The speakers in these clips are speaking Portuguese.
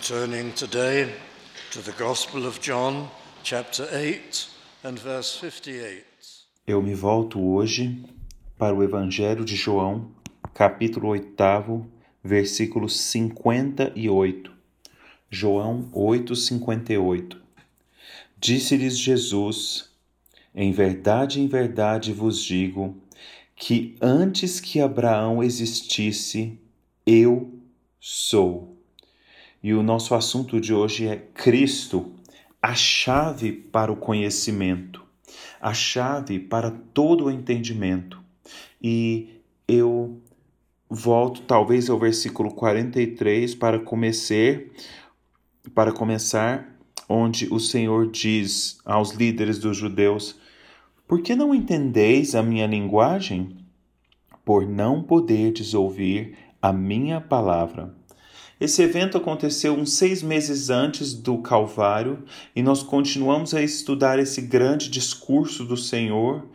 Turning today to the Gospel of John, chapter 8 and verse 58. Eu me volto hoje para o Evangelho de João, capítulo 8, versículo 58. João 8:58. Disse-lhes Jesus: em verdade vos digo, que antes que Abraão existisse, eu sou. E o nosso assunto de hoje é Cristo, a chave para o conhecimento, a chave para todo o entendimento. E eu volto talvez ao versículo 43 para começar, onde o Senhor diz aos líderes dos judeus: por que não entendeis a minha linguagem? Por não poderdes ouvir a minha palavra. Esse evento aconteceu uns 6 meses antes do Calvário e nós continuamos a estudar esse grande discurso do Senhor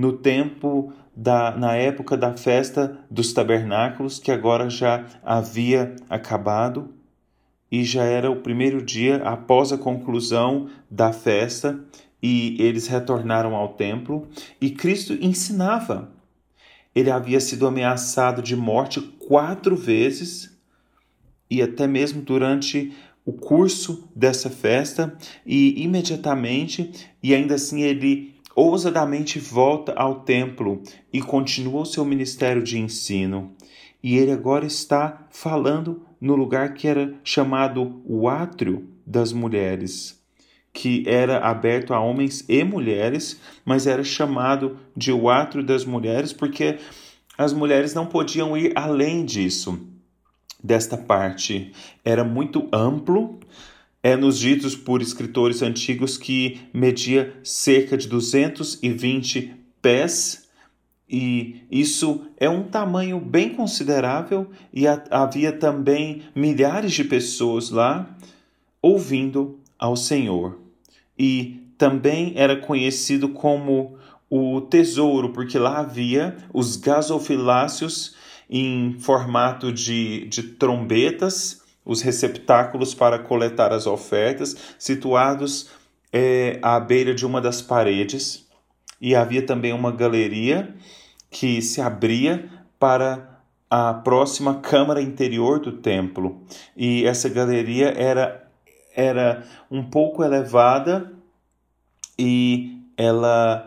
na época da festa dos tabernáculos, que agora já havia acabado e já era o primeiro dia após a conclusão da festa e eles retornaram ao templo e Cristo ensinava. Ele havia sido ameaçado de morte 4 vezes e até mesmo durante o curso dessa festa, e imediatamente, e ainda assim ele ousadamente volta ao templo e continua o seu ministério de ensino. E ele agora está falando no lugar que era chamado o átrio das mulheres, que era aberto a homens e mulheres, mas era chamado de o átrio das mulheres porque as mulheres não podiam ir além disso. Desta parte era muito amplo, nos ditos por escritores antigos que media cerca de 220 pés, e isso é um tamanho bem considerável, e havia também milhares de pessoas lá ouvindo ao Senhor. E também era conhecido como o tesouro, porque lá havia os gasofiláceos em formato de trombetas, os receptáculos para coletar as ofertas, situados à beira de uma das paredes. E havia também uma galeria que se abria para a próxima câmara interior do templo. E essa galeria era um pouco elevada e ela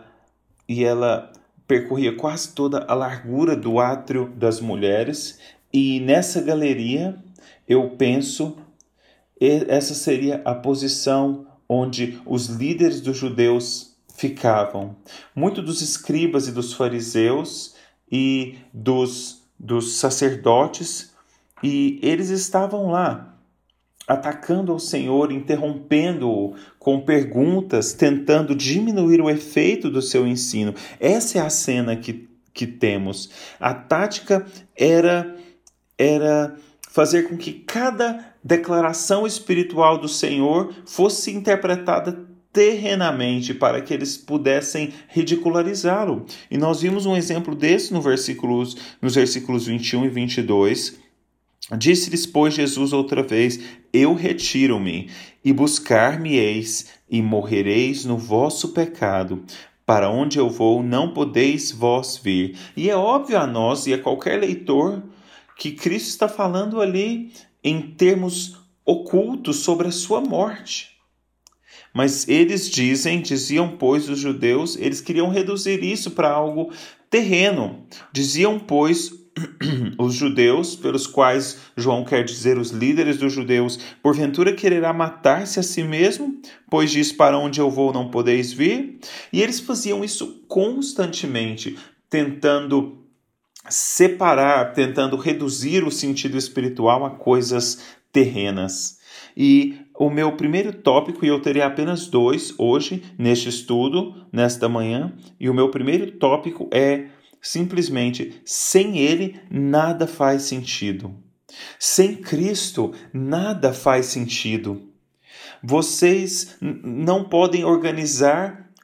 percorria quase toda a largura do átrio das mulheres, e nessa galeria, eu penso, essa seria a posição onde os líderes dos judeus ficavam. Muitos dos escribas e dos fariseus e dos sacerdotes, e eles estavam lá, atacando ao Senhor, interrompendo-o com perguntas, tentando diminuir o efeito do seu ensino. Essa é a cena que temos. A tática era fazer com que cada declaração espiritual do Senhor fosse interpretada terrenamente, para que eles pudessem ridicularizá-lo. E nós vimos um exemplo desse nos versículos 21 e 22. Disse-lhes, pois, Jesus outra vez: eu retiro-me, e buscar-me-eis, e morrereis no vosso pecado. Para onde eu vou, não podeis vós vir. E é óbvio a nós e a qualquer leitor que Cristo está falando ali em termos ocultos sobre a sua morte. Mas eles diziam, pois, os judeus, eles queriam reduzir isso para algo terreno. Diziam, pois, os judeus, pelos quais João quer dizer os líderes dos judeus, porventura quererá matar-se a si mesmo, pois diz, para onde eu vou não podeis vir? E eles faziam isso constantemente, tentando separar, tentando reduzir o sentido espiritual a coisas terrenas. E o meu primeiro tópico, e eu terei apenas 2 hoje neste estudo, nesta manhã, e o meu primeiro tópico é simplesmente: sem Ele nada faz sentido. Sem Cristo nada faz sentido. Vocês não podem organizar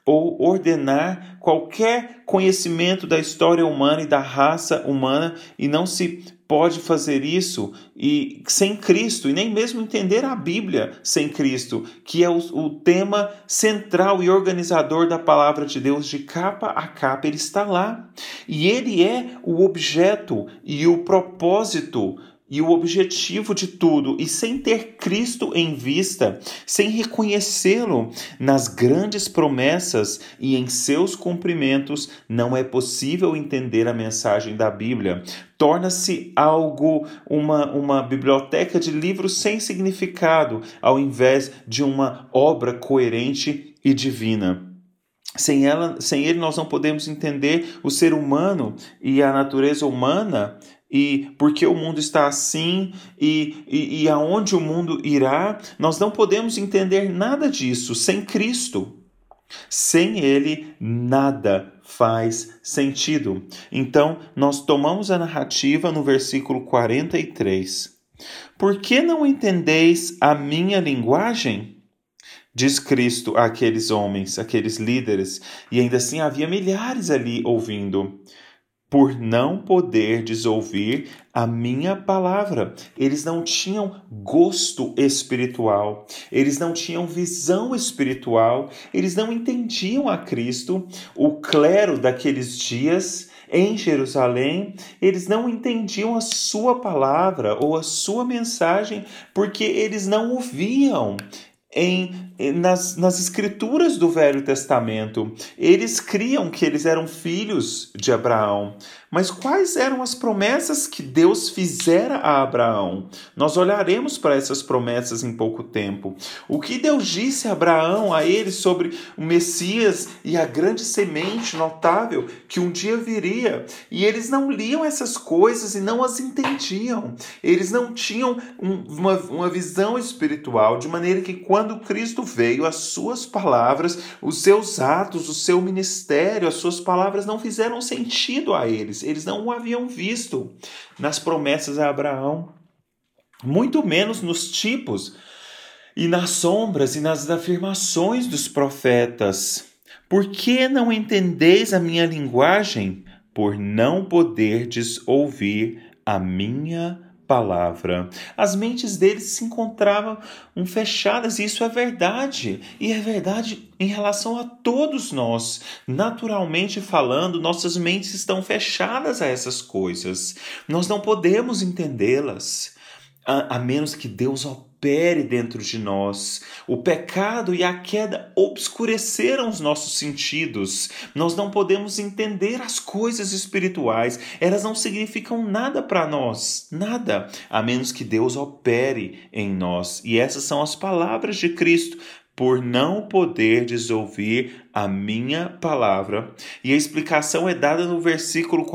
ou ordenar qualquer conhecimento da história humana e da raça humana, e não se pode fazer isso sem Cristo, e nem mesmo entender a Bíblia sem Cristo, que é o tema central e organizador da palavra de Deus de capa a capa. Ele está lá, e ele é o objeto e o propósito e o objetivo de tudo, e sem ter Cristo em vista, sem reconhecê-lo nas grandes promessas e em seus cumprimentos, não é possível entender a mensagem da Bíblia. Torna-se algo, uma biblioteca de livros sem significado, ao invés de uma obra coerente e divina. Sem ele, nós não podemos entender o ser humano e a natureza humana, e porque o mundo está assim, e aonde o mundo irá. Nós não podemos entender nada disso sem Cristo. Sem ele, nada faz sentido. Então, nós tomamos a narrativa no versículo 43. Por que não entendeis a minha linguagem? Diz Cristo àqueles homens, àqueles líderes, e ainda assim havia milhares ali ouvindo. Por não poderdes ouvir a minha palavra. Eles não tinham gosto espiritual, eles não tinham visão espiritual, eles não entendiam a Cristo. O clero daqueles dias em Jerusalém, eles não entendiam a sua palavra ou a sua mensagem, porque eles não ouviam nas escrituras do Velho Testamento. Eles criam que eles eram filhos de Abraão. Mas quais eram as promessas que Deus fizera a Abraão? Nós olharemos para essas promessas em pouco tempo. O que Deus disse a Abraão, a ele, sobre o Messias e a grande semente notável que um dia viria. E eles não liam essas coisas e não as entendiam. Eles não tinham uma visão espiritual, de maneira que quando Cristo veio, as suas palavras, os seus atos, o seu ministério, as suas palavras não fizeram sentido a eles. Eles não o haviam visto nas promessas a Abraão, muito menos nos tipos e nas sombras e nas afirmações dos profetas. Por que não entendeis a minha linguagem? Por não poderdes ouvir a minha palavra. As mentes deles se encontravam fechadas, e isso é verdade. E é verdade em relação a todos nós. Naturalmente falando, nossas mentes estão fechadas a essas coisas. Nós não podemos entendê-las, a menos que Deus opere dentro de nós. O pecado e a queda obscureceram os nossos sentidos. Nós não podemos entender as coisas espirituais. Elas não significam nada para nós, nada, a menos que Deus opere em nós. E essas são as palavras de Cristo. Por não poderdes ouvir a minha palavra. E a explicação é dada no versículo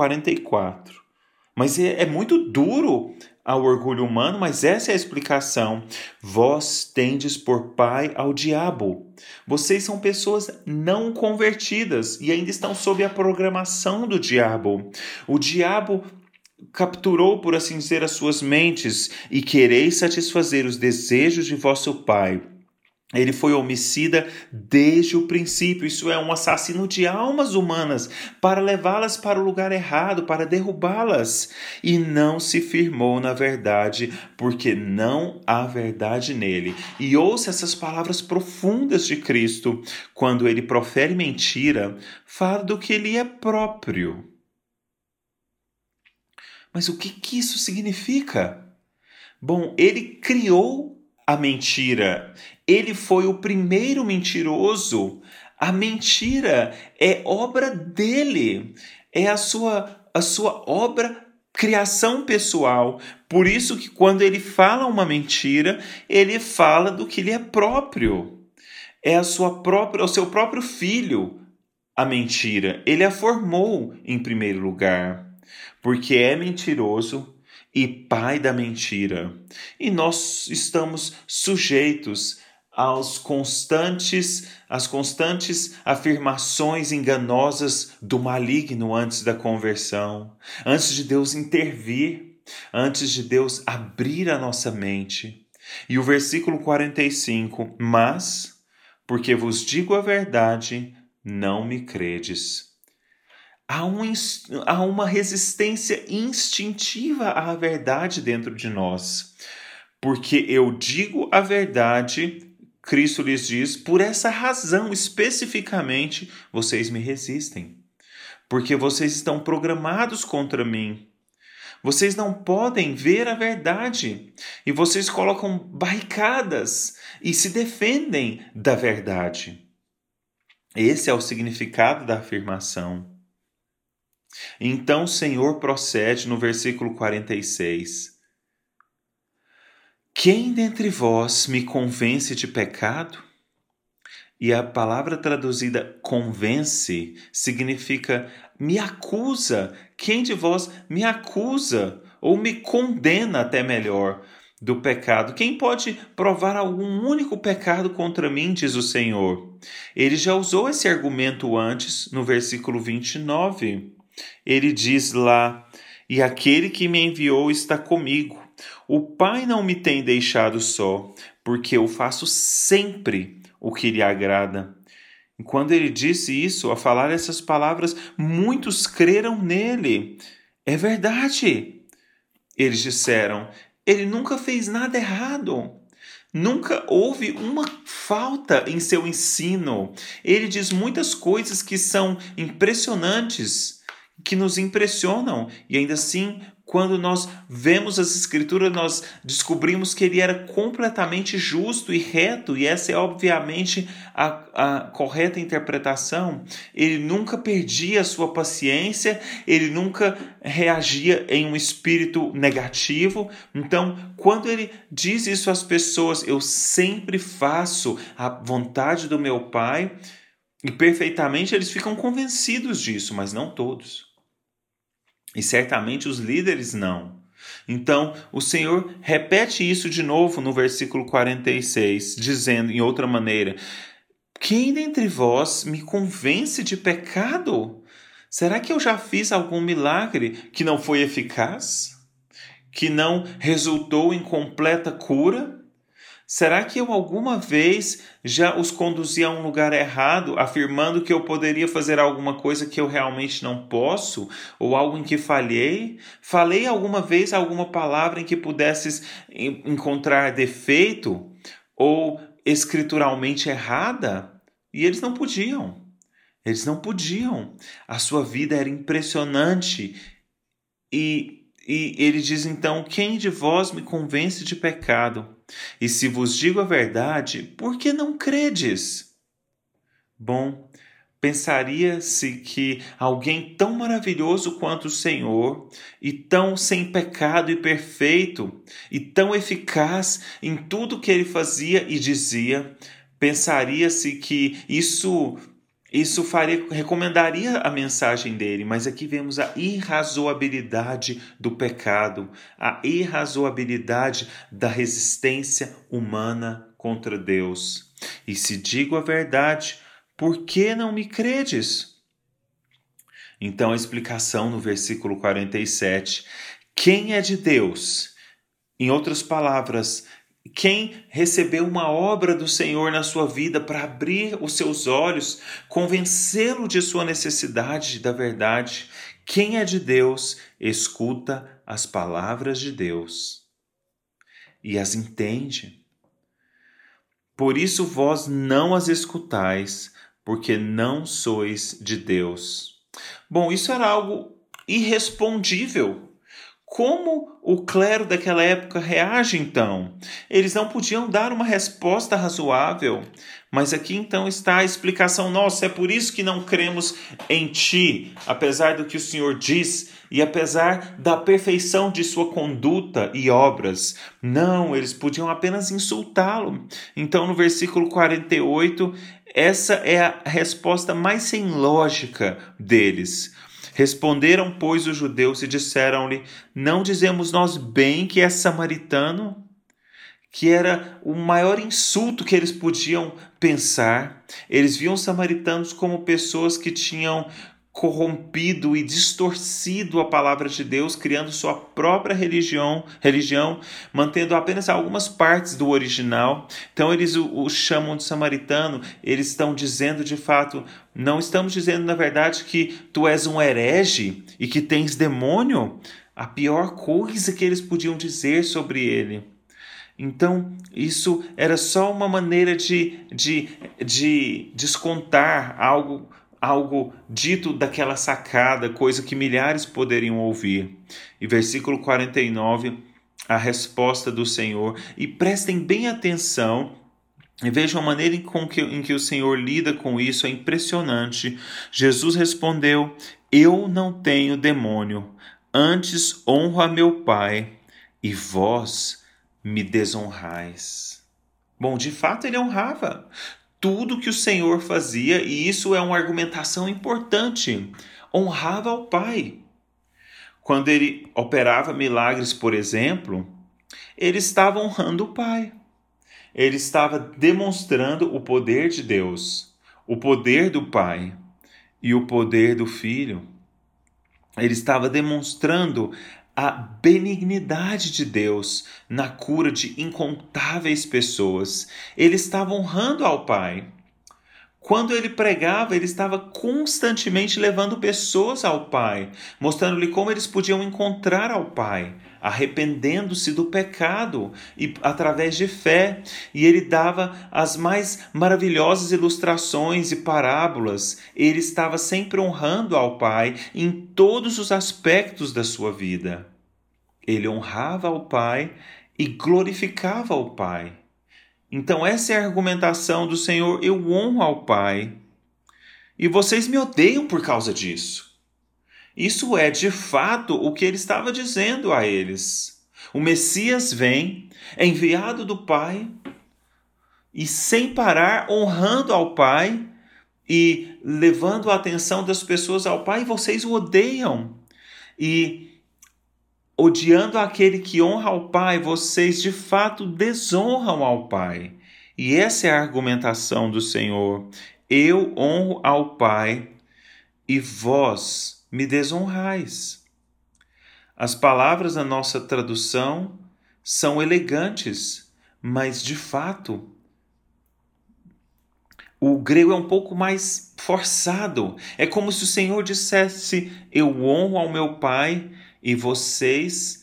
44. Mas é muito duro ao orgulho humano, mas essa é a explicação. Vós tendes por pai ao diabo. Vocês são pessoas não convertidas e ainda estão sob a programação do diabo. O diabo capturou, por assim dizer, as suas mentes, e quereis satisfazer os desejos de vosso pai. Ele foi homicida desde o princípio, isso é, um assassino de almas humanas, para levá-las para o lugar errado, para derrubá-las. E não se firmou na verdade, porque não há verdade nele. E ouça essas palavras profundas de Cristo. Quando ele profere mentira, fala do que ele é próprio. Mas o que isso significa? Bom, ele criou a mentira. Ele foi o primeiro mentiroso. A mentira é obra dele. É a sua obra, criação pessoal. Por isso que quando ele fala uma mentira, ele fala do que lhe é próprio. É o seu próprio filho a mentira. Ele a formou em primeiro lugar. Porque é mentiroso e pai da mentira. E nós estamos sujeitos às constantes afirmações enganosas do maligno antes da conversão, antes de Deus intervir, antes de Deus abrir a nossa mente. E o versículo 45, mas, porque vos digo a verdade, não me credes. Há uma resistência instintiva à verdade dentro de nós. Porque eu digo a verdade, Cristo lhes diz, por essa razão especificamente vocês me resistem. Porque vocês estão programados contra mim. Vocês não podem ver a verdade. E vocês colocam barricadas e se defendem da verdade. Esse é o significado da afirmação. Então o Senhor procede no versículo 46. Quem dentre vós me convence de pecado? E a palavra traduzida convence significa me acusa. Quem de vós me acusa ou me condena, até melhor, do pecado? Quem pode provar algum único pecado contra mim, diz o Senhor? Ele já usou esse argumento antes, no versículo 29. Ele diz lá, e aquele que me enviou está comigo. O Pai não me tem deixado só, porque eu faço sempre o que lhe agrada. E quando ele disse isso, a falar essas palavras, muitos creram nele. É verdade. Eles disseram, ele nunca fez nada errado. Nunca houve uma falta em seu ensino. Ele diz muitas coisas que são impressionantes, que nos impressionam, e ainda assim, quando nós vemos as Escrituras, nós descobrimos que ele era completamente justo e reto, e essa é obviamente a correta interpretação. Ele nunca perdia a sua paciência, ele nunca reagia em um espírito negativo. Então, quando ele diz isso às pessoas, eu sempre faço a vontade do meu Pai, e perfeitamente eles ficam convencidos disso, mas não todos. E certamente os líderes não. Então, o Senhor repete isso de novo no versículo 46, dizendo em outra maneira, quem dentre vós me convence de pecado? Será que eu já fiz algum milagre que não foi eficaz? Que não resultou em completa cura? Será que eu alguma vez já os conduzi a um lugar errado, afirmando que eu poderia fazer alguma coisa que eu realmente não posso? Ou algo em que falhei? Falei alguma vez alguma palavra em que pudesses encontrar defeito? Ou escrituralmente errada? E eles não podiam. Eles não podiam. A sua vida era impressionante. E ele diz então, quem de vós me convence de pecado? E se vos digo a verdade, por que não credes? Bom, pensaria-se que alguém tão maravilhoso quanto o Senhor, e tão sem pecado e perfeito, e tão eficaz em tudo que ele fazia e dizia, pensaria-se que isso recomendaria a mensagem dele, mas aqui vemos a irrazoabilidade do pecado, a irrazoabilidade da resistência humana contra Deus. E se digo a verdade, por que não me credes? Então a explicação no versículo 47, quem é de Deus? Em outras palavras, quem recebeu uma obra do Senhor na sua vida para abrir os seus olhos, convencê-lo de sua necessidade da verdade, quem é de Deus, escuta as palavras de Deus e as entende. Por isso vós não as escutais, porque não sois de Deus. Bom, isso era algo irrespondível. Como o clero daquela época reage então? Eles não podiam dar uma resposta razoável, mas aqui então está a explicação nossa. É por isso que não cremos em ti, apesar do que o Senhor diz e apesar da perfeição de sua conduta e obras. Não, eles podiam apenas insultá-lo. Então no versículo 48, essa é a resposta mais sem lógica deles. Responderam, pois, os judeus e disseram-lhe, não dizemos nós bem que é samaritano? Que era o maior insulto que eles podiam pensar. Eles viam os samaritanos como pessoas que tinham corrompido e distorcido a palavra de Deus, criando sua própria religião, mantendo apenas algumas partes do original. Então eles o chamam de samaritano, eles estão dizendo de fato, não estamos dizendo na verdade que tu és um herege e que tens demônio, a pior coisa que eles podiam dizer sobre ele. Então, isso era só uma maneira de descontar algo dito daquela sacada, coisa que milhares poderiam ouvir. E versículo 49, a resposta do Senhor. E prestem bem atenção e vejam a maneira em que o Senhor lida com isso, é impressionante. Jesus respondeu: eu não tenho demônio, antes honro a meu Pai, e vós me desonrais. Bom, de fato ele honrava tudo que o Senhor fazia, e isso é uma argumentação importante. Honrava ao Pai. Quando ele operava milagres, por exemplo, ele estava honrando o Pai. Ele estava demonstrando o poder de Deus, o poder do Pai e o poder do Filho. Ele estava demonstrando a benignidade de Deus na cura de incontáveis pessoas. Ele estava honrando ao Pai. Quando ele pregava, ele estava constantemente levando pessoas ao Pai, mostrando-lhe como eles podiam encontrar ao Pai, arrependendo-se do pecado e através de fé. E ele dava as mais maravilhosas ilustrações e parábolas. Ele estava sempre honrando ao Pai em todos os aspectos da sua vida. Ele honrava ao Pai e glorificava ao Pai. Então essa é a argumentação do Senhor: eu honro ao Pai e vocês me odeiam por causa disso. Isso é de fato o que ele estava dizendo a eles. O Messias vem, é enviado do Pai e sem parar honrando ao Pai e levando a atenção das pessoas ao Pai, e vocês o odeiam. E odiando aquele que honra ao Pai, vocês de fato desonram ao Pai. E essa é a argumentação do Senhor: eu honro ao Pai e vós me desonrais. As palavras da nossa tradução são elegantes, mas de fato o grego é um pouco mais forçado. É como se o Senhor dissesse: eu honro ao meu Pai e vocês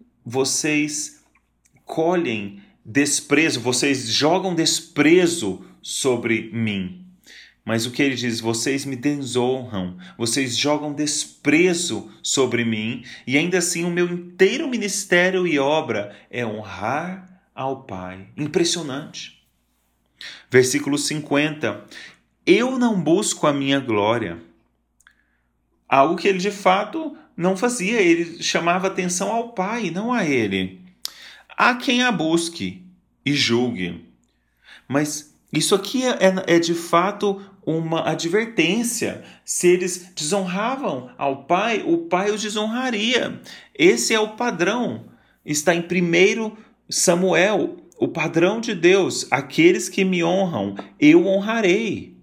colhem desprezo, vocês jogam desprezo sobre mim. Mas o que ele diz? Vocês me desonram, vocês jogam desprezo sobre mim, e ainda assim o meu inteiro ministério e obra é honrar ao Pai. Impressionante. Versículo 50. Eu não busco a minha glória. Algo que ele de fato não fazia. Ele chamava atenção ao Pai, não a ele. Há quem a busque e julgue. Mas isso aqui é de fato uma advertência. Se eles desonravam ao Pai, o Pai os desonraria. Esse é o padrão. Está em 1 Samuel, o padrão de Deus. Aqueles que me honram, eu honrarei.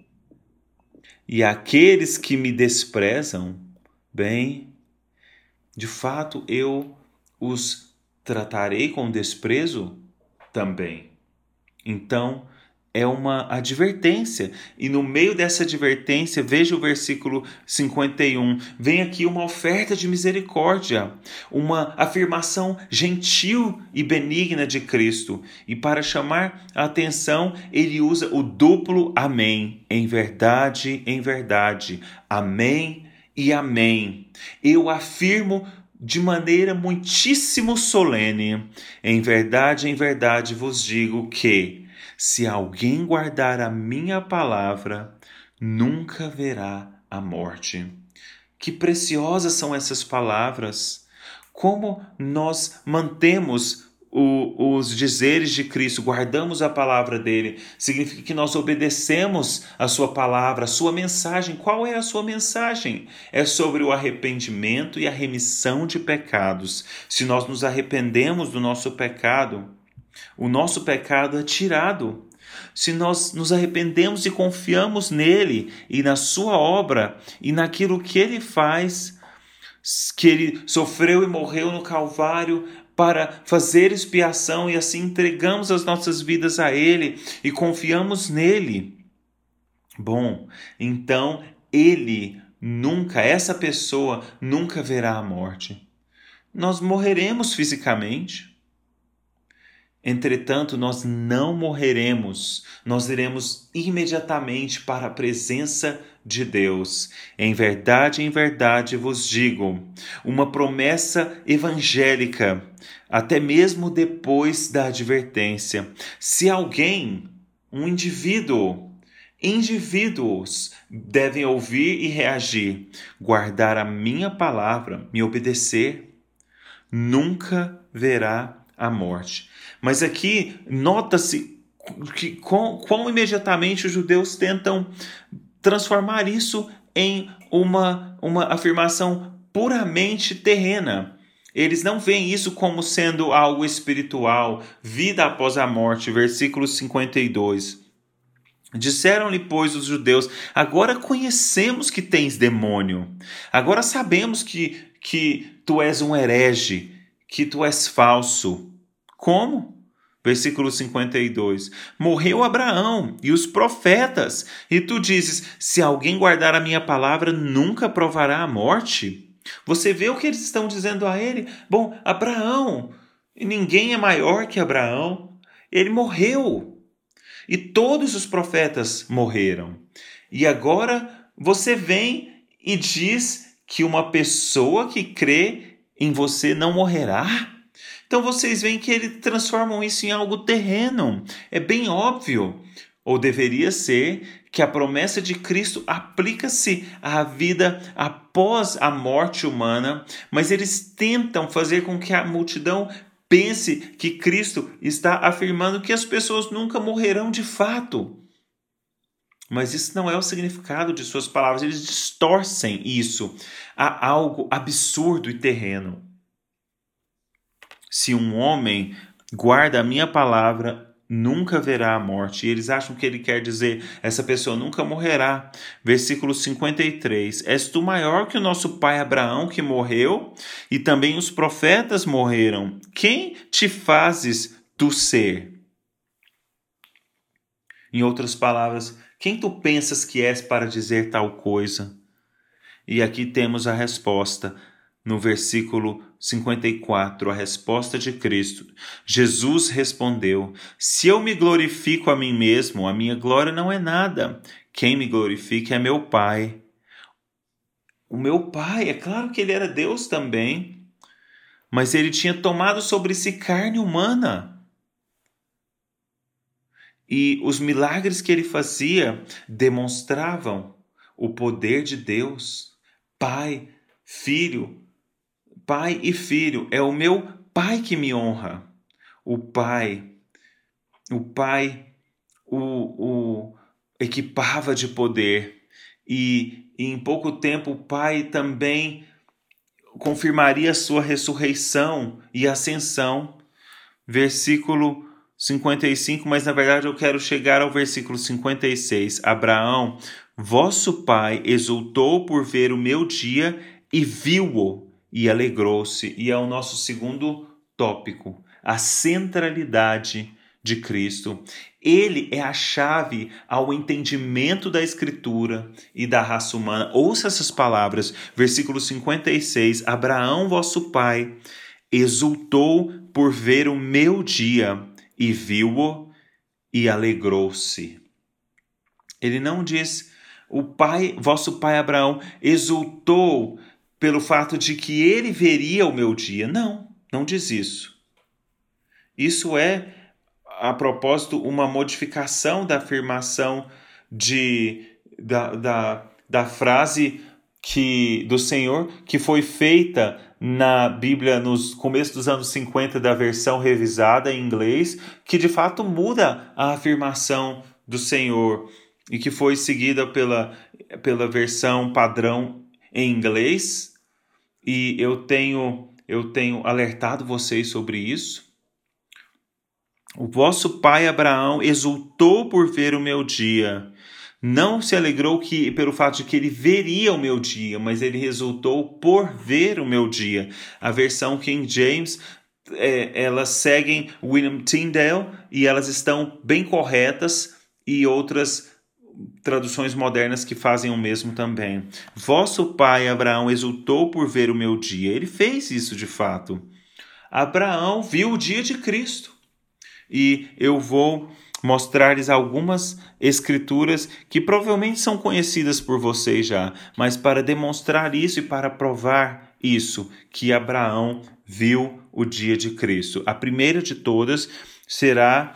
E aqueles que me desprezam, bem, de fato eu os tratarei com desprezo também. Então, é uma advertência. E no meio dessa advertência, veja o versículo 51. Vem aqui uma oferta de misericórdia, uma afirmação gentil e benigna de Cristo. E para chamar a atenção, ele usa o duplo amém. Em verdade, amém e amém. Eu afirmo de maneira muitíssimo solene, em verdade vos digo que, se alguém guardar a minha palavra, nunca verá a morte. Que preciosas são essas palavras! Como nós mantemos os dizeres de Cristo, guardamos a palavra dele, significa que nós obedecemos a sua palavra, a sua mensagem. Qual é a sua mensagem? É sobre o arrependimento e a remissão de pecados. Se nós nos arrependemos do nosso pecado, o nosso pecado é tirado se nós nos arrependemos e confiamos nele e na sua obra e naquilo que ele faz, que ele sofreu e morreu no Calvário para fazer expiação e assim entregamos as nossas vidas a ele e confiamos nele, bom, então essa pessoa nunca verá a morte. Nós morreremos fisicamente. Entretanto, nós não morreremos, nós iremos imediatamente para a presença de Deus. Em verdade vos digo, uma promessa evangélica, até mesmo depois da advertência. Se alguém, indivíduos devem ouvir e reagir, guardar a minha palavra, me obedecer, nunca verá a morte. Mas aqui nota-se que quão imediatamente os judeus tentam transformar isso em uma afirmação puramente terrena. Eles não veem isso como sendo algo espiritual, vida após a morte, versículo 52. Disseram-lhe, pois, os judeus: agora conhecemos que tens demônio. Agora sabemos que tu és um herege, que tu és falso. Como? Versículo 52. Morreu Abraão e os profetas, e tu dizes: se alguém guardar a minha palavra, nunca provará a morte? Você vê o que eles estão dizendo a ele? Bom, Abraão, ninguém é maior que Abraão. Ele morreu. E todos os profetas morreram. E agora você vem e diz que uma pessoa que crê em você não morrerá? Então vocês veem que eles transformam isso em algo terreno. É bem óbvio, ou deveria ser, que a promessa de Cristo aplica-se à vida após a morte humana, mas eles tentam fazer com que a multidão pense que Cristo está afirmando que as pessoas nunca morrerão de fato. Mas isso não é o significado de suas palavras. Eles distorcem isso a algo absurdo e terreno. Se um homem guarda a minha palavra, nunca verá a morte. E eles acham que ele quer dizer, essa pessoa nunca morrerá. Versículo 53. És tu maior que o nosso pai Abraão, que morreu? E também os profetas morreram. Quem te fazes tu ser? Em outras palavras, quem tu pensas que és para dizer tal coisa? E aqui temos a resposta. No versículo 54, a resposta de Cristo. Jesus respondeu: se eu me glorifico a mim mesmo, a minha glória não é nada. Quem me glorifica é meu Pai. O meu Pai, é claro que ele era Deus também, mas ele tinha tomado sobre si carne humana. E os milagres que ele fazia demonstravam o poder de Deus. Pai e filho, é o meu Pai que me honra. O Pai o equipava de poder. E em pouco tempo o Pai também confirmaria a sua ressurreição e ascensão. Versículo 55, mas na verdade eu quero chegar ao versículo 56. Abraão, vosso pai, exultou por ver o meu dia e viu-o e alegrou-se. E é o nosso segundo tópico, a centralidade de Cristo. Ele é a chave ao entendimento da Escritura e da raça humana. Ouça essas palavras, versículo 56. Abraão, vosso pai, exultou por ver o meu dia e viu-o e alegrou-se. Ele não diz, vosso pai Abraão exultou pelo fato de que ele veria o meu dia. Não diz isso. Isso é, a propósito, uma modificação da afirmação da frase do Senhor, que foi feita na Bíblia nos começos dos anos 50 da versão revisada em inglês, que de fato muda a afirmação do Senhor e que foi seguida pela versão padrão em inglês. E eu tenho alertado vocês sobre isso. O vosso pai Abraão exultou por ver o meu dia. Não se alegrou pelo fato de que ele veria o meu dia, mas ele exultou por ver o meu dia. A versão King James, elas seguem William Tyndale e elas estão bem corretas, e outras traduções modernas que fazem o mesmo também. Vosso pai Abraão exultou por ver o meu dia. Ele fez isso de fato. Abraão viu o dia de Cristo. E eu vou mostrar-lhes algumas escrituras que provavelmente são conhecidas por vocês já, mas para demonstrar isso e para provar isso, que Abraão viu o dia de Cristo. A primeira de todas será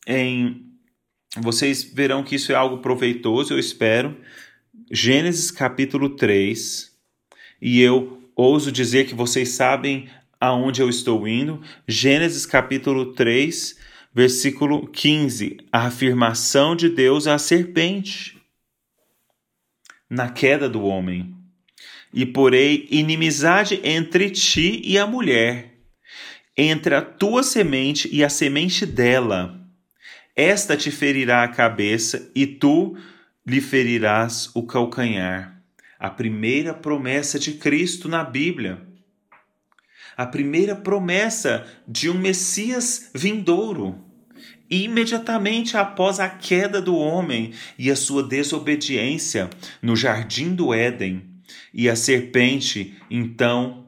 vocês verão que isso é algo proveitoso, eu espero. Gênesis capítulo 3, e eu ouso dizer que vocês sabem aonde eu estou indo. Gênesis capítulo 3, versículo 15, a afirmação de Deus à serpente na queda do homem. E porei inimizade entre ti e a mulher, entre a tua semente e a semente dela. Esta te ferirá a cabeça e tu lhe ferirás o calcanhar. A primeira promessa de Cristo na Bíblia. A primeira promessa de um Messias vindouro. Imediatamente após a queda do homem e a sua desobediência no jardim do Éden. E a serpente, então,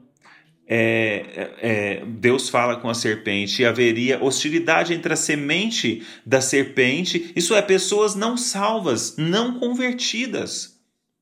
Deus fala com a serpente e haveria hostilidade entre a semente da serpente, isso é, pessoas não salvas, não convertidas.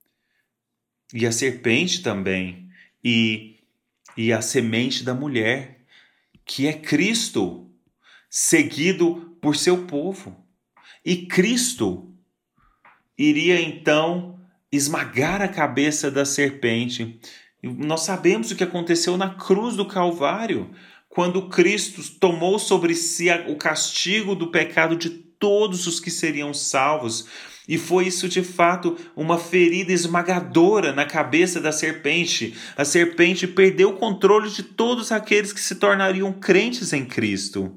E a serpente também, e a semente da mulher, que é Cristo, seguido por seu povo. E Cristo iria então esmagar a cabeça da serpente. Nós sabemos o que aconteceu na cruz do Calvário, quando Cristo tomou sobre si o castigo do pecado de todos os que seriam salvos. E foi isso de fato uma ferida esmagadora na cabeça da serpente. A serpente perdeu o controle de todos aqueles que se tornariam crentes em Cristo.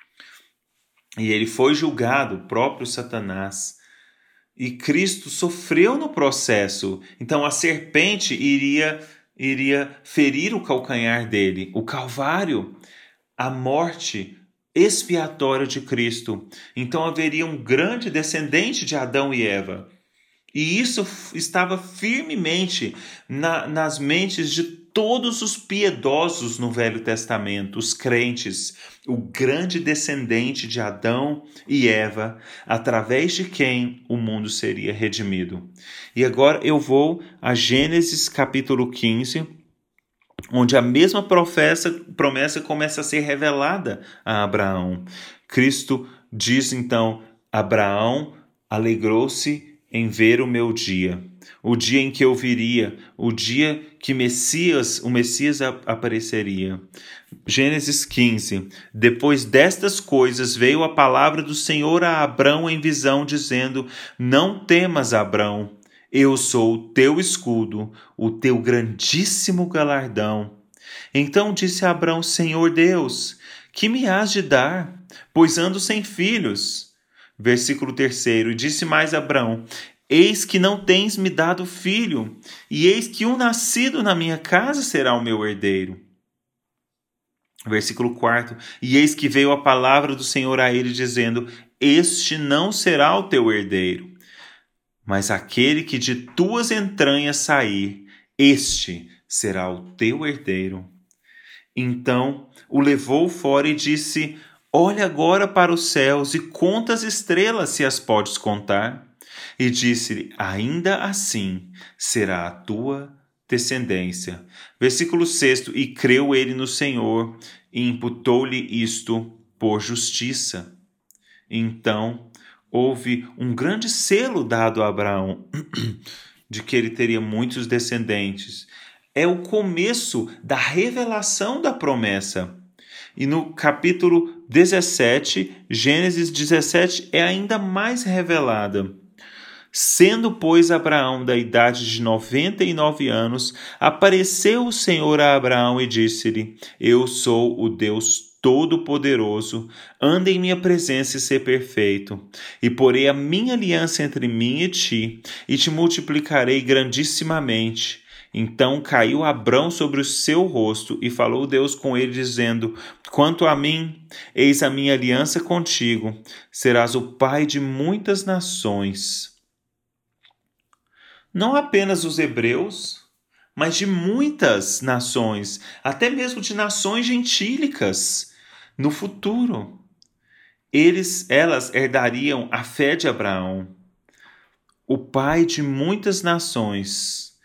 E ele foi julgado, o próprio Satanás. E Cristo sofreu no processo. Então a serpente iria ferir o calcanhar dele. O Calvário, a morte expiatória de Cristo. Então haveria um grande descendente de Adão e Eva. E isso estava firmemente nas mentes de todos os piedosos no Velho Testamento, os crentes, o grande descendente de Adão e Eva, através de quem o mundo seria redimido. E agora eu vou a Gênesis capítulo 15, onde a mesma promessa começa a ser revelada a Abraão. Cristo diz então: Abraão alegrou-se em ver o meu dia, o dia em que eu viria, o dia que o Messias apareceria. Gênesis 15. Depois destas coisas veio a palavra do Senhor a Abrão em visão, dizendo: Não temas, Abrão, eu sou o teu escudo, o teu grandíssimo galardão. Então disse Abrão: Senhor Deus, que me hás de dar, pois ando sem filhos? Versículo 3. E disse mais Abrão: Eis que não tens me dado filho, e eis que um nascido na minha casa será o meu herdeiro. Versículo 4. E eis que veio a palavra do Senhor a ele, dizendo: Este não será o teu herdeiro, mas aquele que de tuas entranhas sair, este será o teu herdeiro. Então o levou fora e disse: Olha agora para os céus e conta as estrelas, se as podes contar. E disse-lhe: Ainda assim será a tua descendência. Versículo 6. E creu ele no Senhor e imputou-lhe isto por justiça. Então houve um grande selo dado a Abraão de que ele teria muitos descendentes. É o começo da revelação da promessa. E no capítulo 17, Gênesis 17, é ainda mais revelada. Sendo, pois, Abraão da idade de 99 anos, apareceu o Senhor a Abraão e disse-lhe: Eu sou o Deus Todo-Poderoso, anda em minha presença e ser perfeito. E porei a minha aliança entre mim e te multiplicarei grandissimamente. Então caiu Abrão sobre o seu rosto, e falou Deus com ele, dizendo: Quanto a mim, eis a minha aliança contigo, serás o pai de muitas nações. Não apenas os hebreus, mas de muitas nações, até mesmo de nações gentílicas, no futuro. Elas herdariam a fé de Abraão, o pai de muitas nações.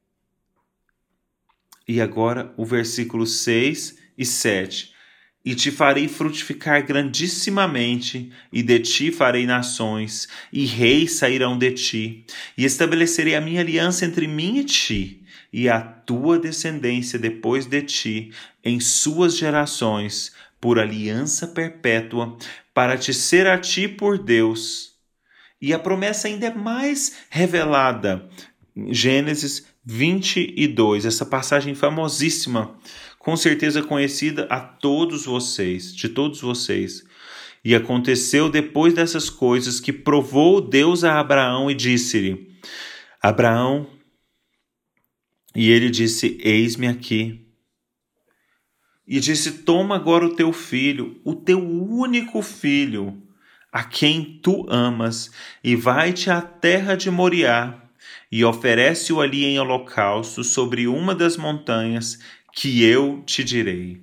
E agora o versículo 6 e 7. E te farei frutificar grandissimamente, e de ti farei nações, e reis sairão de ti, e estabelecerei a minha aliança entre mim e ti, e a tua descendência depois de ti, em suas gerações, por aliança perpétua, para te ser a ti por Deus. E a promessa ainda é mais revelada. Gênesis 22, essa passagem famosíssima, com certeza conhecida a todos vocês, de todos vocês. E aconteceu depois dessas coisas que provou Deus a Abraão e disse-lhe: Abraão, e ele disse: Eis-me aqui. E disse: Toma agora o teu filho, o teu único filho, a quem tu amas, e vai-te à terra de Moriá, e oferece-o ali em holocausto sobre uma das montanhas que eu te direi.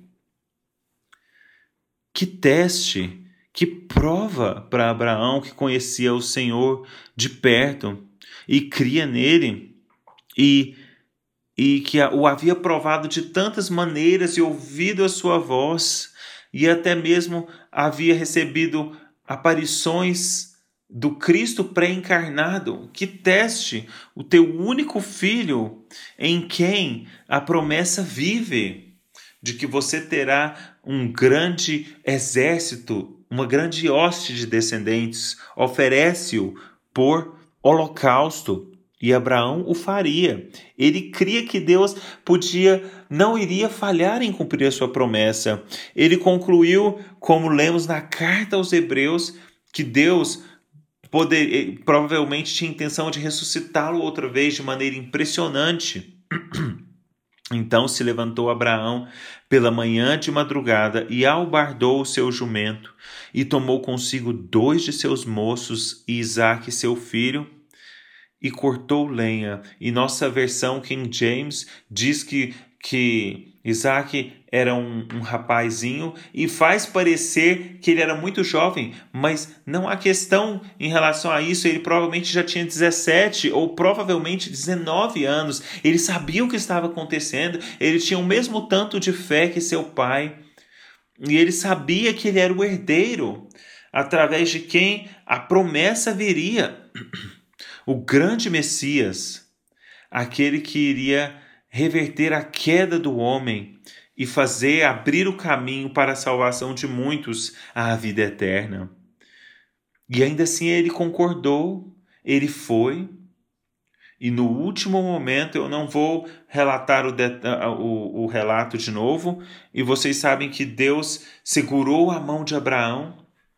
Que teste, que prova para Abraão, que conhecia o Senhor de perto e cria nele, e que o havia provado de tantas maneiras e ouvido a sua voz, e até mesmo havia recebido aparições do Cristo pré-encarnado. Que teste, o teu único filho, em quem a promessa vive, de que você terá um grande exército, uma grande hoste de descendentes, oferece-o por holocausto. E Abraão o faria. Ele cria que Deus não iria falhar em cumprir a sua promessa. Ele concluiu, como lemos na carta aos Hebreus, que Deus provavelmente tinha intenção de ressuscitá-lo outra vez de maneira impressionante. Então se levantou Abraão pela manhã de madrugada e albardou o seu jumento e tomou consigo 2 de seus moços e Isaque seu filho, e cortou lenha. E nossa versão King James diz que Isaque era um rapazinho e faz parecer que ele era muito jovem, mas não há questão em relação a isso. Ele provavelmente já tinha 17 ou provavelmente 19 anos. Ele sabia o que estava acontecendo, ele tinha o mesmo tanto de fé que seu pai, e ele sabia que ele era o herdeiro, através de quem a promessa viria. O grande Messias, aquele que iria reverter a queda do homem e abrir o caminho para a salvação de muitos à vida eterna. E ainda assim ele concordou, ele foi. E no último momento, eu não vou relatar o relato de novo, e vocês sabem que Deus segurou a mão de Abraão.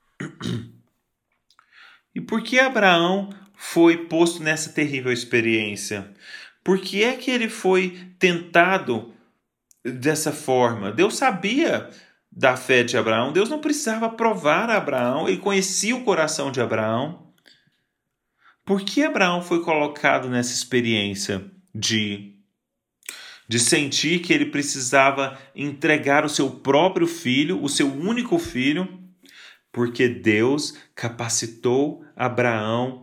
E por que Abraão foi posto nessa terrível experiência? Por que é que ele foi tentado dessa forma? Deus sabia da fé de Abraão, Deus não precisava provar a Abraão, ele conhecia o coração de Abraão. Por que Abraão foi colocado nessa experiência de sentir que ele precisava entregar o seu próprio filho, o seu único filho? Porque Deus capacitou Abraão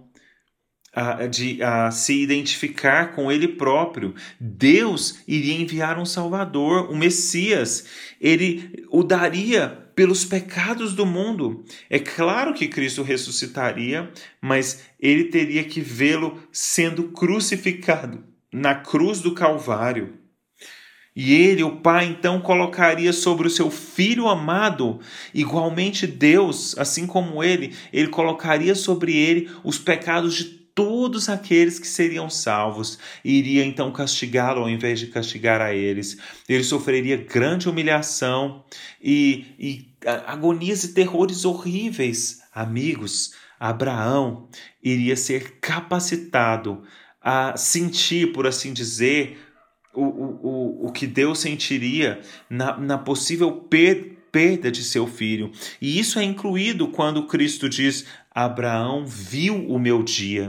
a se identificar com ele próprio. Deus iria enviar um Salvador, um Messias. Ele o daria pelos pecados do mundo. É claro que Cristo ressuscitaria, mas ele teria que vê-lo sendo crucificado na cruz do Calvário. E ele, o Pai, então colocaria sobre o seu Filho amado, igualmente Deus, assim como ele colocaria sobre ele os pecados de todos aqueles que seriam salvos, e iria então castigá-lo ao invés de castigar a eles. Ele sofreria grande humilhação e agonias e terrores horríveis. Amigos, Abraão iria ser capacitado a sentir, por assim dizer, o que Deus sentiria na possível perda de seu filho. E isso é incluído quando Cristo diz: Abraão viu o meu dia.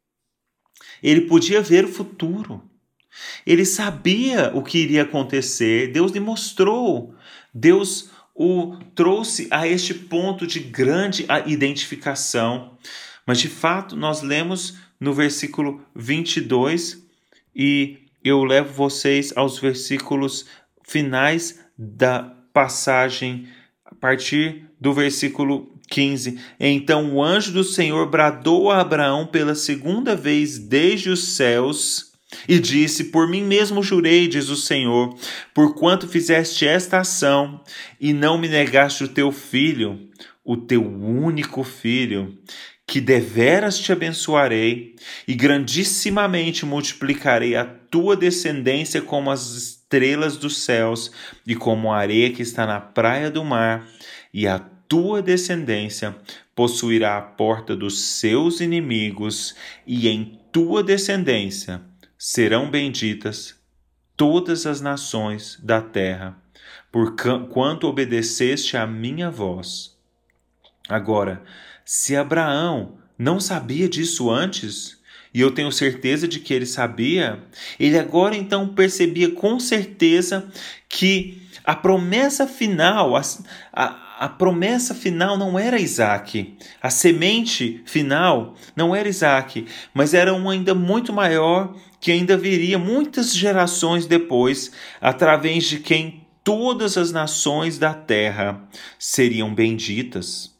Ele podia ver o futuro. Ele sabia o que iria acontecer. Deus lhe mostrou. Deus o trouxe a este ponto de grande identificação. Mas, de fato, nós lemos no versículo 22 e eu levo vocês aos versículos finais da passagem, a partir do versículo 15. Então o anjo do Senhor bradou a Abraão pela segunda vez desde os céus e disse: por mim mesmo jurei, diz o Senhor, porquanto fizeste esta ação e não me negaste o teu filho, o teu único filho, que deveras te abençoarei e grandissimamente multiplicarei a tua descendência como as estrelas dos céus e como a areia que está na praia do mar, e a tua descendência possuirá a porta dos seus inimigos, e em tua descendência serão benditas todas as nações da terra, porquanto obedeceste à minha voz. Agora, se Abraão não sabia disso antes, e eu tenho certeza de que ele sabia, ele agora então percebia com certeza que a promessa final, a promessa final não era Isaac, a semente final não era Isaac, mas era um ainda muito maior, que ainda viria muitas gerações depois, através de quem todas as nações da terra seriam benditas.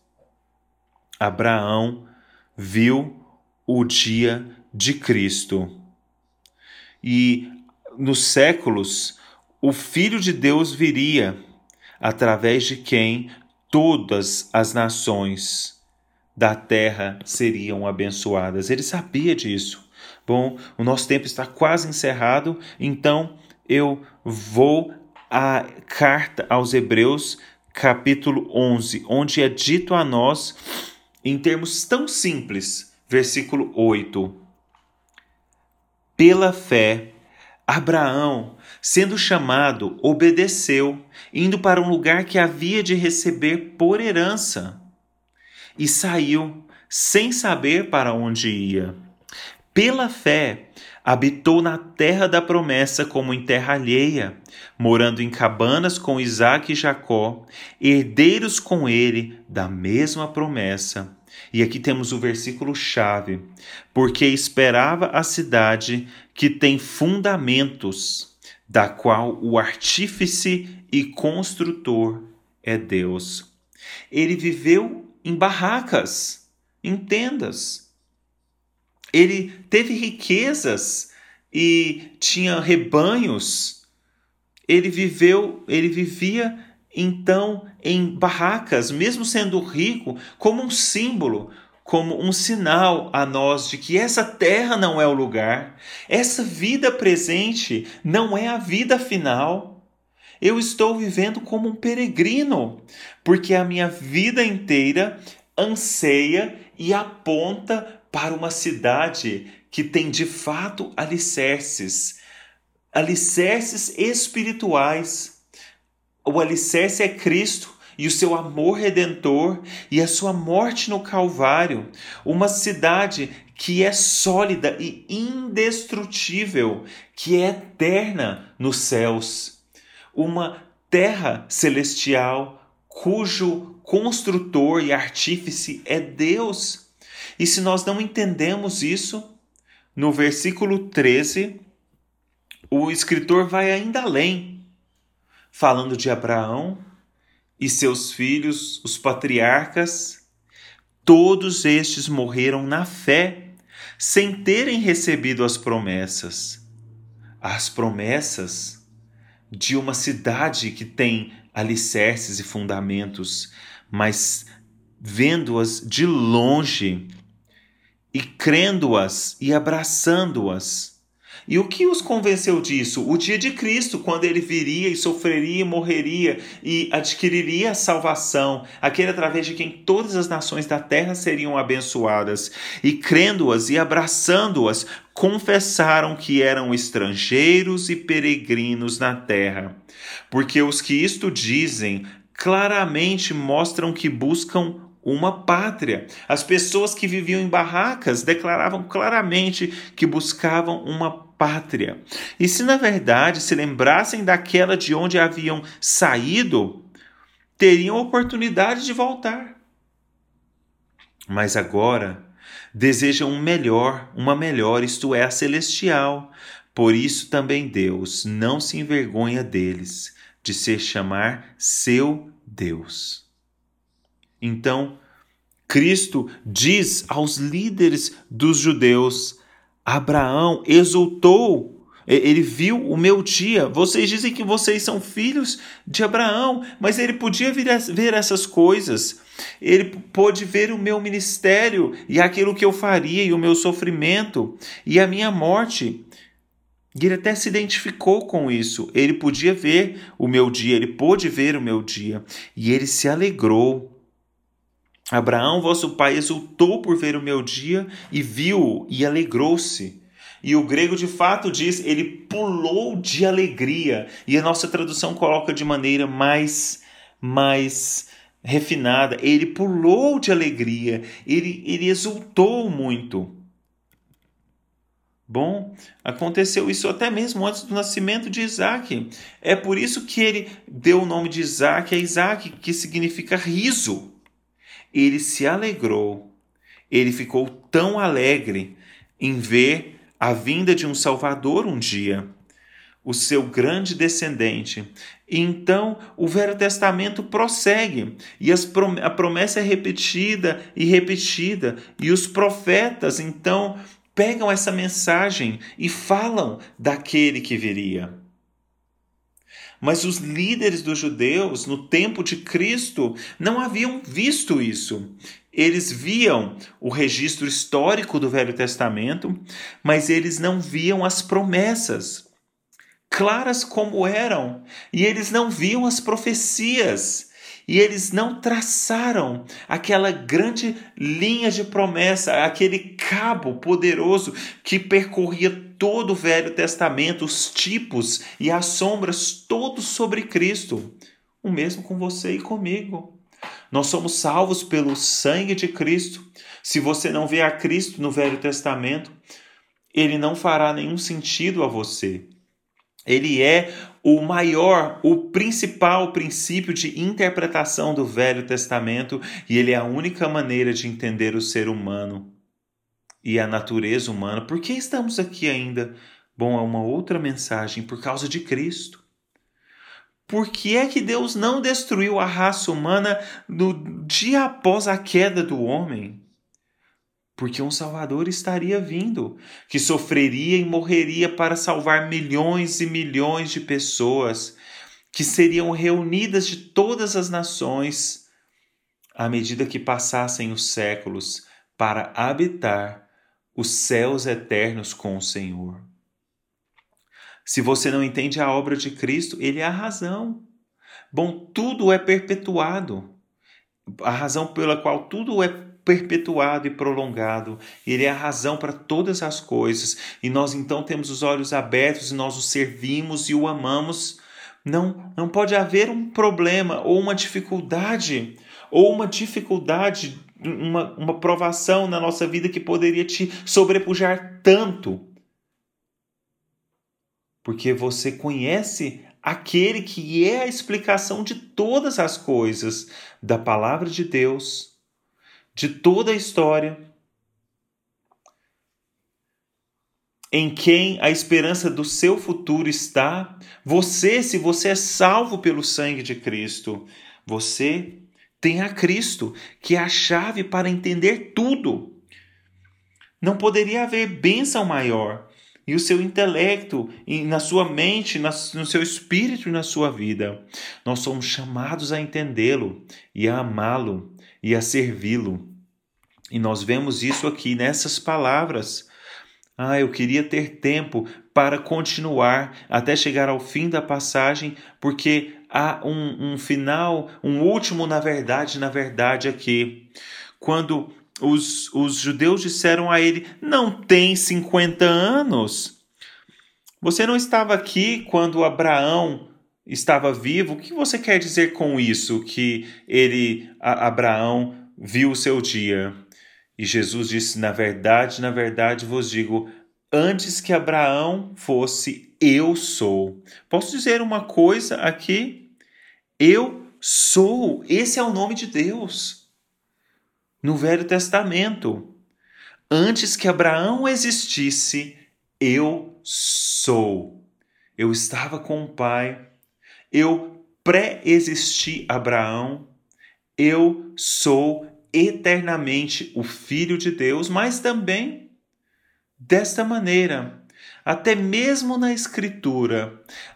Abraão viu o dia de Cristo. E nos séculos, o Filho de Deus viria, através de quem todas as nações da terra seriam abençoadas. Ele sabia disso. Bom, o nosso tempo está quase encerrado, então eu vou à carta aos Hebreus, capítulo 11, onde é dito a nós, em termos tão simples, versículo 8. Pela fé, Abraão, sendo chamado, obedeceu, indo para um lugar que havia de receber por herança, e saiu, sem saber para onde ia. Pela fé, habitou na terra da promessa como em terra alheia, morando em cabanas com Isaque e Jacó, herdeiros com ele da mesma promessa. E aqui temos o versículo-chave: porque esperava a cidade que tem fundamentos, da qual o artífice e construtor é Deus. Ele viveu em barracas, em tendas. Ele teve riquezas e tinha rebanhos. Ele vivia então em barracas, mesmo sendo rico, como um símbolo, como um sinal a nós de que essa terra não é o lugar, essa vida presente não é a vida final. Eu estou vivendo como um peregrino, porque a minha vida inteira anseia e aponta para uma cidade que tem de fato alicerces espirituais. O alicerce é Cristo e o seu amor redentor e a sua morte no Calvário. Uma cidade que é sólida e indestrutível, que é eterna nos céus. Uma terra celestial cujo construtor e artífice é Deus. E se nós não entendemos isso, no versículo 13, o escritor vai ainda além, falando de Abraão e seus filhos, os patriarcas. Todos estes morreram na fé, sem terem recebido as promessas de uma cidade que tem alicerces e fundamentos, mas vendo-as de longe e crendo-as e abraçando-as. E o que os convenceu disso? O dia de Cristo, quando ele viria e sofreria, morreria e adquiriria a salvação, aquele através de quem todas as nações da terra seriam abençoadas. E crendo-as e abraçando-as, confessaram que eram estrangeiros e peregrinos na terra. Porque os que isto dizem claramente mostram que buscam uma pátria. As pessoas que viviam em barracas declaravam claramente que buscavam uma pátria. E se na verdade se lembrassem daquela de onde haviam saído, teriam oportunidade de voltar. Mas agora desejam uma melhor, isto é, a celestial. Por isso também Deus não se envergonha deles, de se chamar seu Deus. Então, Cristo diz aos líderes dos judeus: Abraão exultou, ele viu o meu dia. Vocês dizem que vocês são filhos de Abraão, mas ele podia ver essas coisas. Ele pôde ver o meu ministério e aquilo que eu faria, e o meu sofrimento e a minha morte. E ele até se identificou com isso. Ele podia ver o meu dia, ele pôde ver o meu dia. E ele se alegrou. Abraão, vosso pai, exultou por ver o meu dia e viu e alegrou-se. E o grego de fato diz, ele pulou de alegria. E a nossa tradução coloca de maneira mais refinada. Ele pulou de alegria, ele exultou muito. Bom, aconteceu isso até mesmo antes do nascimento de Isaac. É por isso que ele deu o nome de Isaac a Isaac, que significa riso. Ele se alegrou, ele ficou tão alegre em ver a vinda de um Salvador um dia, o seu grande descendente. E então o Velho Testamento prossegue, e a promessa é repetida e repetida, e os profetas então pegam essa mensagem e falam daquele que viria. Mas os líderes dos judeus, no tempo de Cristo, não haviam visto isso. Eles viam o registro histórico do Velho Testamento, mas eles não viam as promessas, claras como eram, e eles não viam as profecias. E eles não traçaram aquela grande linha de promessa, aquele cabo poderoso que percorria todo o Velho Testamento, os tipos e as sombras, todos sobre Cristo. O mesmo com você e comigo. Nós somos salvos pelo sangue de Cristo. Se você não vê a Cristo no Velho Testamento, ele não fará nenhum sentido a você. Ele é o maior, o principal princípio de interpretação do Velho Testamento, e ele é a única maneira de entender o ser humano e a natureza humana. Por que estamos aqui ainda? Bom, é uma outra mensagem, por causa de Cristo. Por que é que Deus não destruiu a raça humana no dia após a queda do homem? Porque um Salvador estaria vindo, que sofreria e morreria para salvar milhões e milhões de pessoas, que seriam reunidas de todas as nações, à medida que passassem os séculos, para habitar os céus eternos com o Senhor. Se você não entende a obra de Cristo, ele é a razão. Bom, tudo é perpetuado. A razão pela qual tudo é perpetuado e prolongado. Ele é a razão para todas as coisas. E nós então temos os olhos abertos e nós o servimos e o amamos. Não pode haver um problema ou uma dificuldade, uma provação na nossa vida que poderia te sobrepujar tanto. Porque você conhece aquele que é a explicação de todas as coisas, da palavra de Deus, de toda a história, em quem a esperança do seu futuro está. Se você é salvo pelo sangue de Cristo, você tem a Cristo, que é a chave para entender tudo. Não poderia haver bênção maior. E o seu intelecto, na sua mente, no seu espírito e na sua vida. Nós somos chamados a entendê-lo e a amá-lo e a servi-lo. E nós vemos isso aqui nessas palavras. Eu queria ter tempo para continuar até chegar ao fim da passagem, porque há um final, um último na verdade aqui. Quando os judeus disseram a ele, não tem 50 anos. Você não estava aqui quando Abraão estava vivo? O que você quer dizer com isso? Que Abraão viu o seu dia? E Jesus disse, na verdade vos digo, antes que Abraão fosse, eu sou. Posso dizer uma coisa aqui? Eu sou. Esse é o nome de Deus. No Velho Testamento. Antes que Abraão existisse, eu sou. Eu estava com o Pai. Eu pré-existi Abraão. Eu sou eternamente o Filho de Deus, mas também desta maneira, até mesmo na Escritura,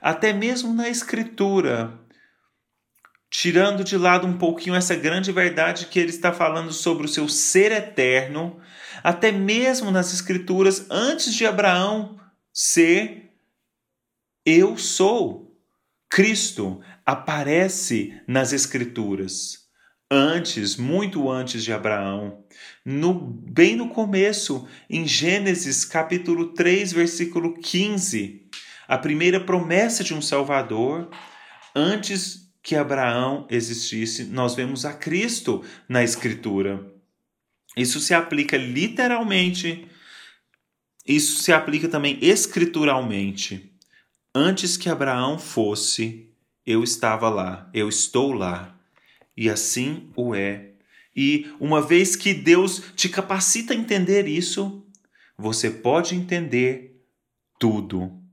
tirando de lado um pouquinho essa grande verdade que ele está falando sobre o seu ser eterno, até mesmo nas Escrituras, antes de Abraão ser, eu sou. Cristo aparece nas Escrituras. Antes, muito antes de Abraão, bem no começo, em Gênesis capítulo 3, versículo 15, a primeira promessa de um Salvador, antes que Abraão existisse, nós vemos a Cristo na Escritura. Isso se aplica literalmente, isso se aplica também escrituralmente. Antes que Abraão fosse, eu estava lá, eu estou lá. E assim o é. E uma vez que Deus te capacita a entender isso, você pode entender tudo.